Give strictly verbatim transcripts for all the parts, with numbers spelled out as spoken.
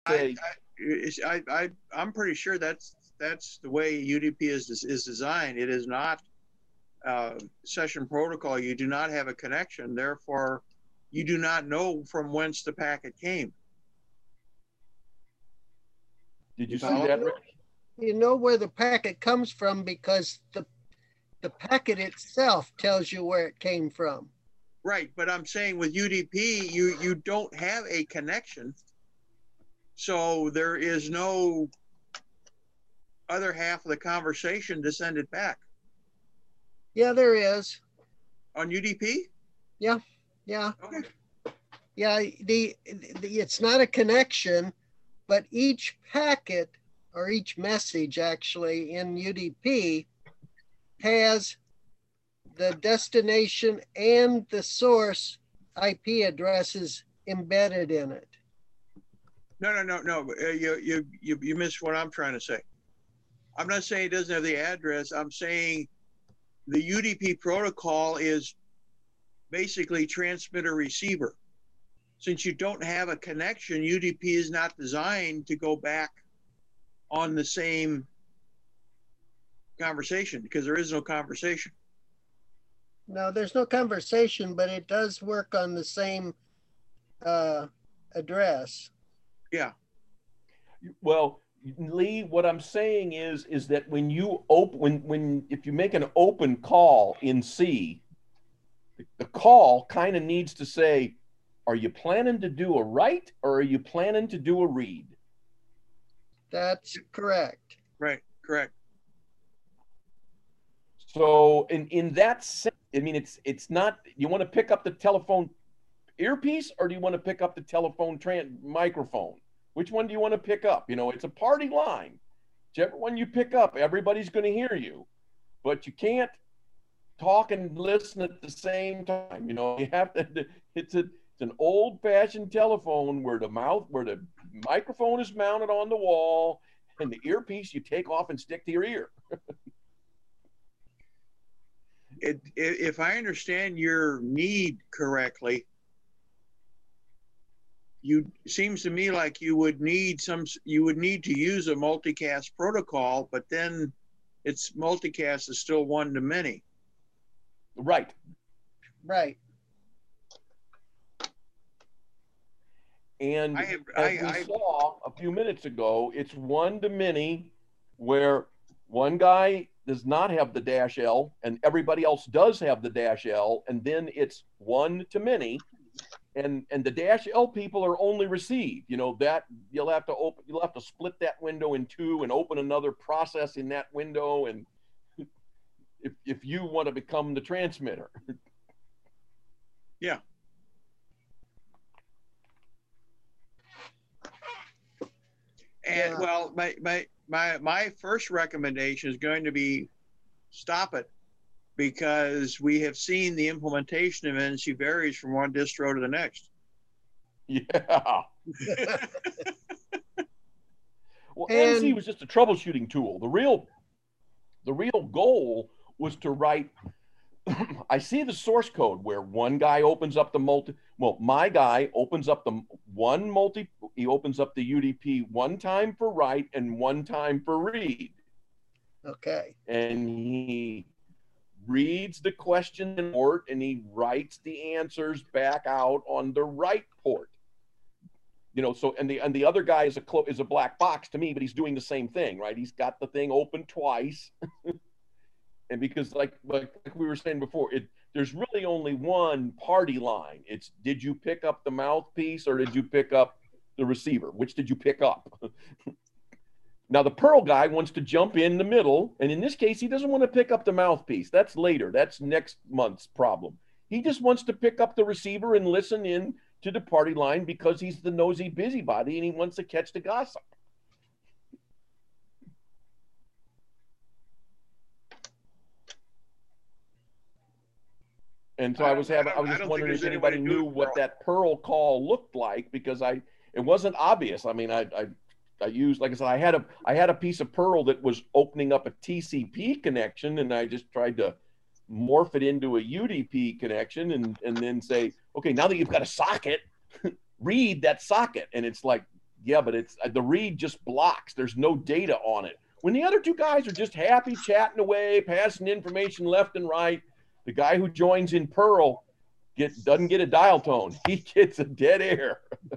say, I, I, I, I'm pretty sure that's that's the way U D P is is designed. It is not uh, session protocol. You do not have a connection. Therefore, you do not know from whence the packet came. did you You see follow? that, Rick? You know where the packet comes from because the the packet itself tells you where it came from. Right, but I'm saying with U D P, you you don't have a connection, so there is no other half of the conversation to send it back. Yeah, there is. On U D P? Yeah, yeah, Okay. yeah. The, the it's not a connection, but each packet or each message actually in U D P has the destination and the source I P addresses embedded in it. No, no, no, no. Uh, you, you, you, you missed what I'm trying to say. I'm not saying it doesn't have the address. I'm saying the U D P protocol is basically transmitter receiver. Since you don't have a connection, U D P is not designed to go back on the same conversation because there is no conversation. No, there's no conversation, but it does work on the same uh, address. Yeah. Well, Lee, what I'm saying is, is that when you open, when, when, if you make an open call in C, the call kind of needs to say, are you planning to do a write or are you planning to do a read? That's correct. Right. Correct. So in, in that sense, I mean, it's, it's not, you want to pick up the telephone earpiece or do you want to pick up the telephone tran microphone? Which one do you want to pick up? You know, it's a party line. Whichever one you pick up, everybody's going to hear you, but you can't talk and listen at the same time. You know, you have to, it's a, it's an old fashioned telephone where the mouth, where the microphone is mounted on the wall and the earpiece you take off and stick to your ear. It, if I understand your need correctly, you seems to me like you would need some, you would need to use a multicast protocol, but then it's multicast is still one to many. Right. Right. And I have, as I, we I, saw a few minutes ago, it's one to many where one guy does not have the dash L and everybody else does have the dash L, and then it's one to many. And and the dash L people are only received. You know, that you'll have to open, you'll have to split that window in two and open another process in that window. And if if you want to become the transmitter. Yeah. And Yeah. well, my, my, my, my first recommendation is going to be stop it, because we have seen the implementation of N C varies from one distro to the next. Yeah. Well, And- N C was just a troubleshooting tool. The real, the real goal was to write. I see the source code where one guy opens up the multi. Well, my guy opens up the one multi. He opens up the U D P one time for write and one time for read. Okay. And he reads the question in port and he writes the answers back out on the right port. You know, so and the and the other guy is a clo- is a black box to me, but he's doing the same thing, right? He's got the thing open twice. And because like, like like we were saying before, it there's really only one party line. It's did you pick up the mouthpiece or did you pick up the receiver? Which did you pick up? Now the Perl guy wants to jump in the middle, and in this case, he doesn't want to pick up the mouthpiece. That's later. That's next month's problem. He just wants to pick up the receiver and listen in to the party line because he's the nosy busybody and he wants to catch the gossip. And so I, I was don't- I having, don't- I was I just don't think wondering there's if any way anybody to do knew it, what Pearl. that Perl call looked like, because I, it wasn't obvious. I mean, I, I, I used, like I said, I had a, I had a piece of Perl that was opening up a T C P connection, and I just tried to morph it into a U D P connection, and and then say, okay, now that you've got a socket, read that socket, and it's like Yeah, but it's the read just blocks. There's no data on it. When the other two guys are just happy chatting away, passing information left and right, the guy who joins in Pearl get doesn't get a dial tone. He gets a dead air.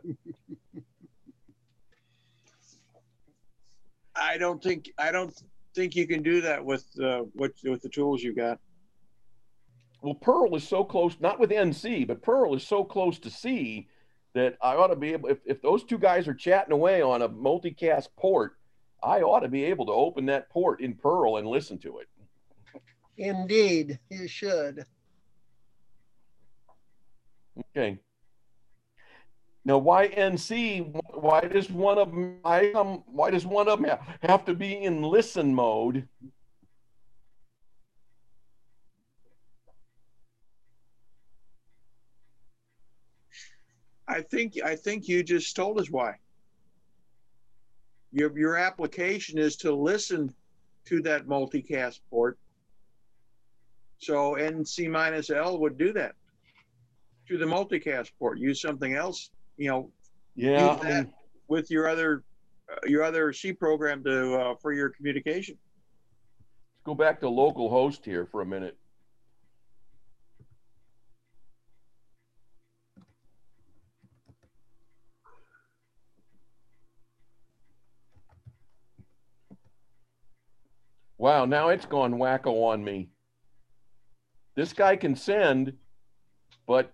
I don't think I don't think you can do that with uh, what with the tools you got. Well, Pearl is so close, not with N C, but Pearl is so close to C that I ought to be able, if, if those two guys are chatting away on a multicast port, I ought to be able to open that port in Pearl and listen to it. Indeed, you should. Okay. Now, why N C? Why does one of them? Why, um, why does one of them have to be in listen mode? I think I think you just told us why. Your your application is to listen to that multicast port. So N C minus L would do that to the multicast port. Use something else, you know. Yeah, use I that mean, with your other uh, your other C program to uh, for your communication. let's go back to local host here for a minute. Wow, now it's gone wacko on me. This guy can send, but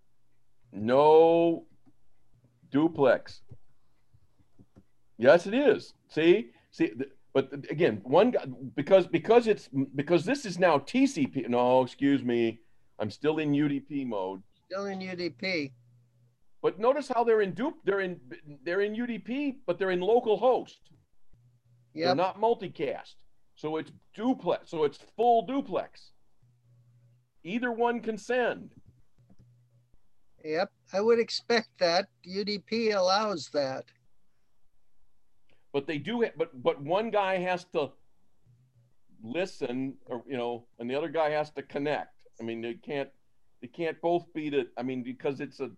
no duplex. Yes, it is. See, see, but again, one guy, because because it's because this is now T C P. No, excuse me, I'm still in U D P mode. Still in U D P. But notice how they're in dupe. They're in they're in U D P, but they're in local host. Yep. They're not multicast. So it's duplex. So it's full duplex. Either one can send. Yep. I would expect that. U D P allows that. But they do. But but one guy has to listen, or you know, and the other guy has to connect. I mean, they can't. They can't both be the. I mean, because it's a.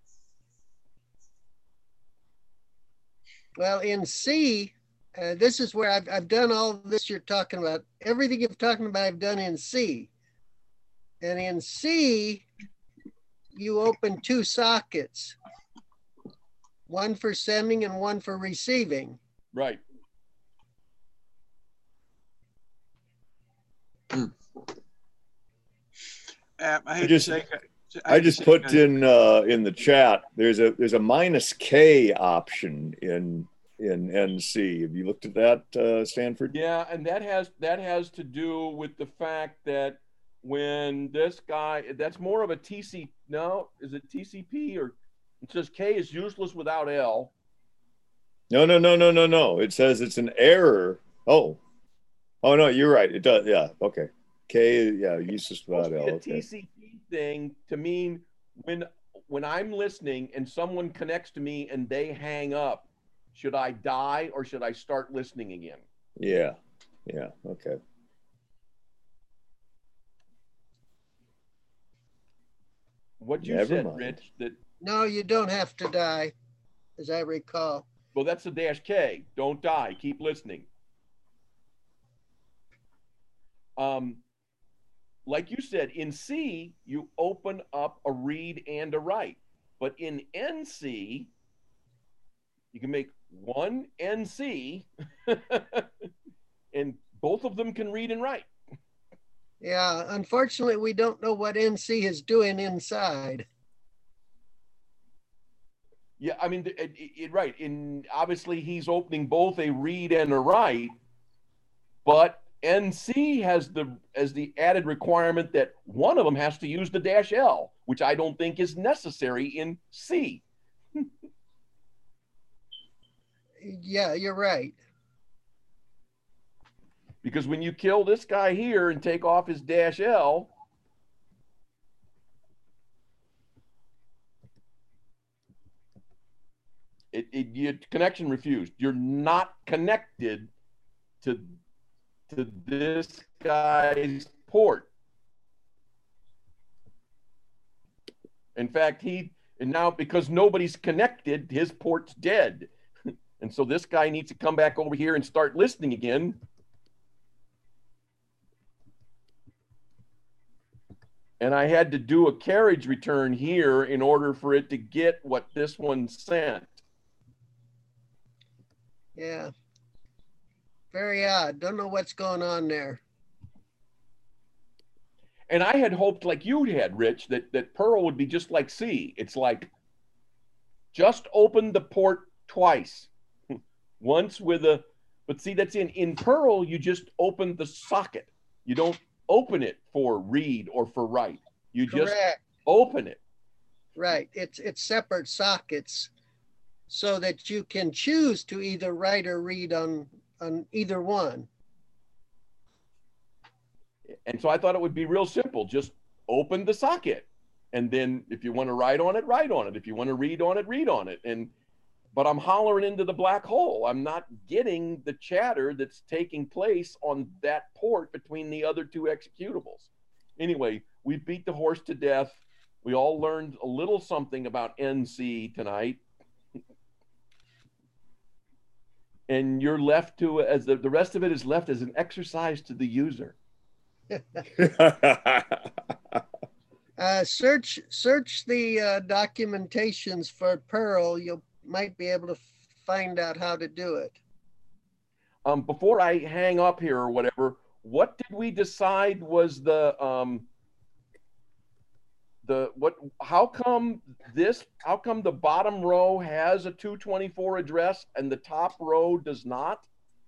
Well, in C, uh, this is where I've, I've done all this you're talking about. Everything you're talking about, I've done in C. And in C, you open two sockets, one for sending and one for receiving. Right. Uh, I, I hate just, to say, I just say- put in uh, in the chat. There's a there's a minus K option in in N C. Have you looked at that, uh, Stanford? Yeah, and that has that has to do with the fact that when this guy, that's more of a T C. No, is it T C P or it says K is useless without L. No, no, no, no, no, no. It says it's an error. Oh, oh no, you're right. It does. Yeah. Okay. K. Yeah. Useless without L. A Okay. T C P thing to mean when when I'm listening and someone connects to me and they hang up, should I die or should I start listening again? Yeah. Yeah. Okay. What you Never said, mind. Rich, that No, you don't have to die, as I recall. well, that's the dash K. Don't die. Keep listening. Um, like you said, in C, you open up a read and a write. But in N C, you can make one N C and both of them can read and write. Yeah, unfortunately, we don't know what N C is doing inside. Yeah, I mean, it, it, it, right. In obviously, he's opening both a read and a write, but N C has the as the added requirement that one of them has to use the dash L, which I don't think is necessary in C. Yeah, you're right. Because when you kill this guy here and take off his dash L, it, it you, connection refused. You're not connected to to this guy's port. In fact, he and now because nobody's connected, his port's dead. And so this guy needs to come back over here and start listening again. And I had to do a carriage return here in order for it to get what this one sent. Yeah. Very odd. Don't know what's going on there. And I had hoped, like you had, Rich, that, that Perl would be just like C. It's like, just open the port twice. Once with a, but see, that's in, in Perl, you just open the socket. You don't open it for read or for write. You just Correct. open it. Right. It's it's separate sockets so that you can choose to either write or read on, on either one. And so I thought it would be real simple. Just open the socket. And then if you want to write on it, write on it. If you want to read on it, read on it. And but I'm hollering into the black hole. I'm not getting the chatter that's taking place on that port between the other two executables. Anyway, we beat the horse to death. We all learned a little something about N C tonight. And you're left to, as the, the rest of it is left as an exercise to the user. Uh, search search the uh, documentations for Perl. You might be able to find out how to do it. Um, before I hang up here or whatever, what did we decide was the um, the what? How come this? How come the bottom row has a two twenty-four address and the top row does not?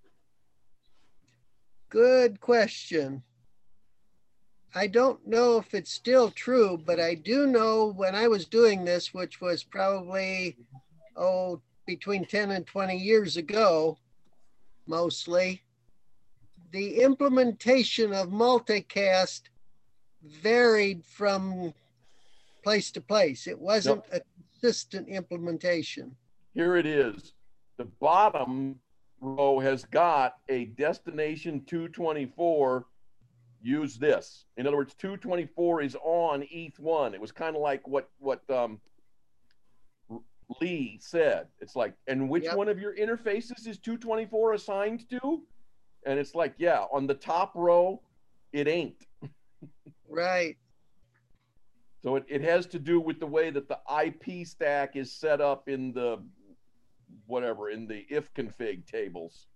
Good question. I don't know if it's still true, but I do know when I was doing this, which was probably, oh, between ten and twenty years ago, mostly, the implementation of multicast varied from place to place. It wasn't Yep. a consistent implementation. Here it is. The bottom row has got a destination two twenty-four. Use this. In other words, two twenty-four is on E T H one. It was kind of like what what um, Lee said. It's like, and which Yep. one of your interfaces is two twenty-four assigned to? And it's like, yeah, on the top row, it ain't. Right. So it, it has to do with the way that the I P stack is set up in the whatever, in the if config tables.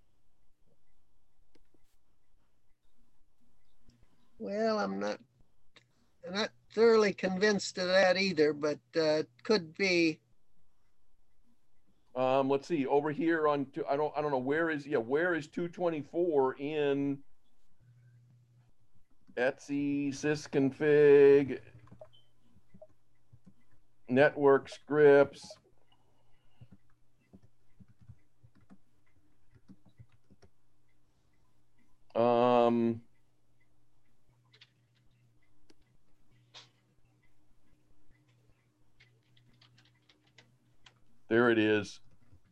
Well, I'm not, I'm not thoroughly convinced of that either, but uh, it could be. Um, let's see over here on two, I don't I don't know where is yeah where is two twenty-four in Etsy sysconfig network scripts. Um, there it is.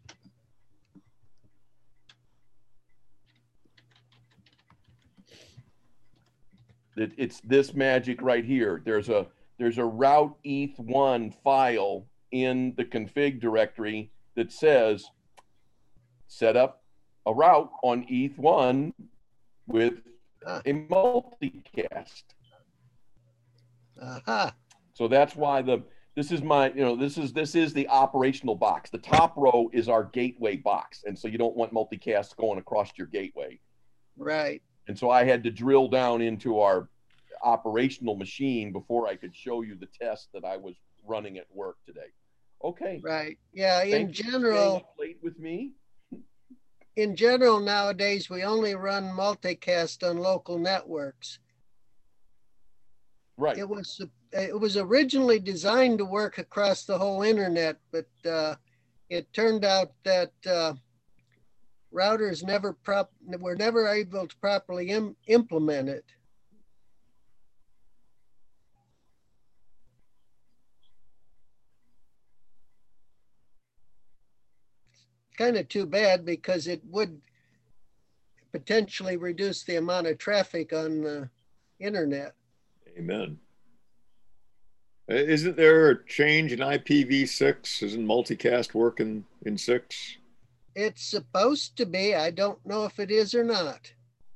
It, it's this magic right here. There's a there's a route E T H one file in the config directory that says set up a route on E T H one with Ah. a multicast. Aha. So that's why the this is my you know this is this is the operational box. The top row is our gateway box, and so you don't want multicast going across your gateway. Right. And so I had to drill down into our operational machine before I could show you the test that I was running at work today. Okay. Right. Yeah. In Thank you for staying general, up late with me. in general nowadays, we only run multicast on local networks. Right. It was it was originally designed to work across the whole internet, but uh, it turned out that uh, routers never prop were never able to properly im implement it. Kind of too bad because it would potentially reduce the amount of traffic on the internet. Amen. Isn't there a change in I P v six? Isn't multicast working in six? It's supposed to be. I don't know if it is or not.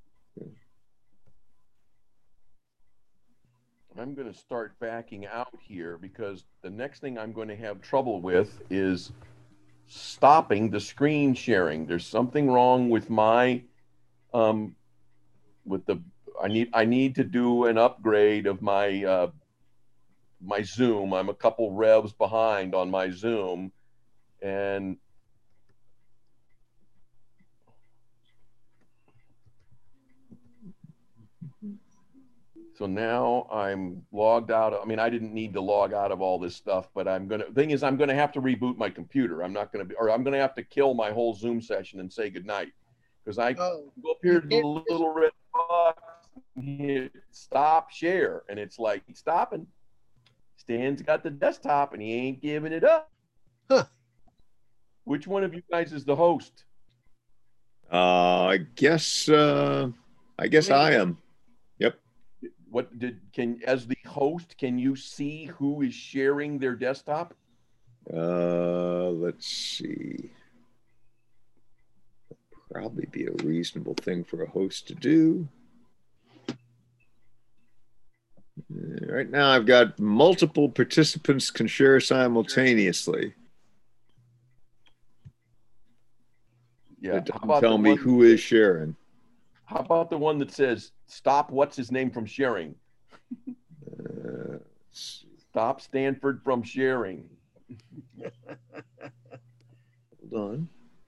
I'm going to start backing out here because the next thing I'm going to have trouble with is stopping the screen sharing. There's something wrong with my, um, with the, I need, I need to do an upgrade of my, uh, my Zoom. I'm a couple revs behind on my Zoom, and so now I'm logged out. I mean, I didn't need to log out of all this stuff, but I'm going to, thing is, I'm going to have to reboot my computer. I'm not going to be, or I'm going to have to kill my whole Zoom session and say goodnight. Because I Oh, go up here to the you can't- little red box and hit stop share. And it's like, he's stopping. Stan's got the desktop and he ain't giving it up. Huh. Which one of you guys is the host? Uh, I guess, uh, I guess I am. Yep. What did, can, as the host, can you see who is sharing their desktop? Uh, let's see. Probably be a reasonable thing for a host to do. Uh, Right now, I've got multiple participants can share simultaneously. Yeah. It How doesn't about tell the me one- who is sharing. How about the one that says, stop what's his name from sharing? Uh, let's see. Stop Stanford from sharing. Hold on.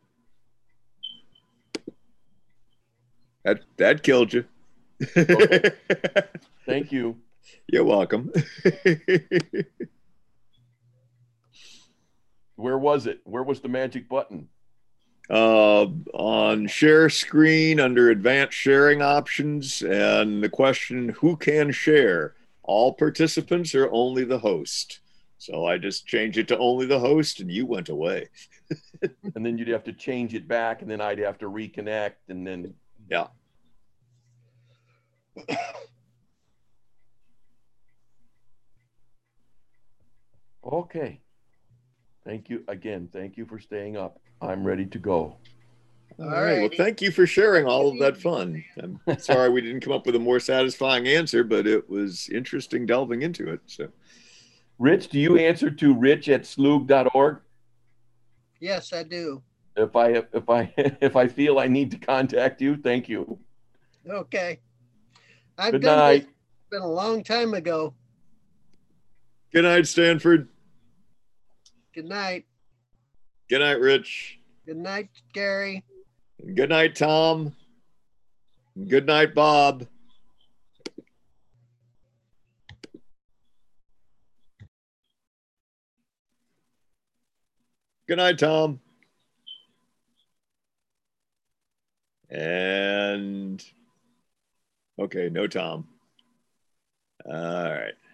That that killed you. Okay. Thank you. You're welcome. Where was it? Where was the magic button? uh, on share screen under advanced sharing options, and the question, who can share? All participants or only the host? So I just changed it to only the host, and you went away. And then you'd have to change it back, and then I'd have to reconnect, and then Yeah. okay. Thank you again. Thank you for staying up. I'm ready to go. All All right. Well, righty. thank you for sharing all of that fun. I'm sorry we didn't come up with a more satisfying answer, but it was interesting delving into it. So, Rich, do you answer to rich at slug dot org? Yes, I do. If I if I if I feel I need to contact you, thank you. Okay. I've Good done night. this. It's been a long time ago. good night, Stanford. Good night. Good night, Rich. Good night, Gary. Good night, Tom. Good night, Bob. Good night, Tom. And okay, no Tom. All right.